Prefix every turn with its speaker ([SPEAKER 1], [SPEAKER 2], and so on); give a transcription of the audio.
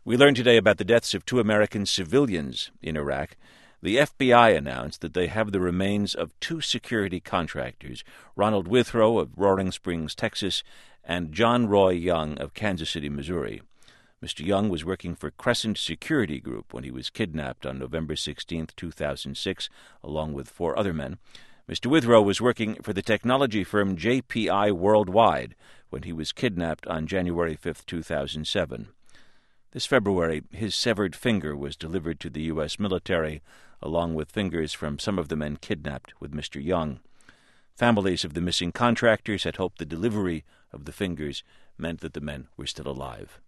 [SPEAKER 1] We learned today about the deaths of 2 American civilians in Iraq. The FBI announced that they have the remains of 2 security contractors, Ronald Withrow of Roaring Springs, Texas, and John Roy Young of Kansas City, Missouri. Mr. Young was working for Crescent Security Group when he was kidnapped on November 16, 2006, along with 4 other men. Mr. Withrow was working for the technology firm JPI Worldwide when he was kidnapped on January 5, 2007. This February, his severed finger was delivered to the U.S. military, along with fingers from some of the men kidnapped with Mr. Young. Families of the missing contractors had hoped the delivery of the fingers meant that the men were still alive.